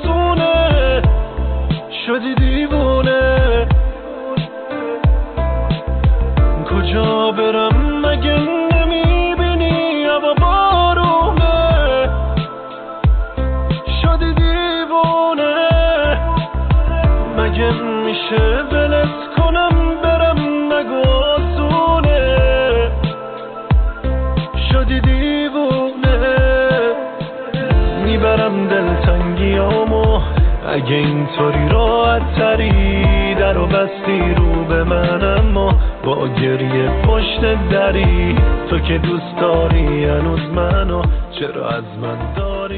آسونه شدی دیوونه. کجا برم مگه نمیبینی هوا بارونه شدی دیوونه. مگه میشه ولت کنم برم نگو آسونه شدی دیوونه. میبرم دلتنگیامو اگه اینطوری راحت تری در و بستی رو به من، اما با گریه پشت دری تو که دوست داری هنوز منو چرا از من داری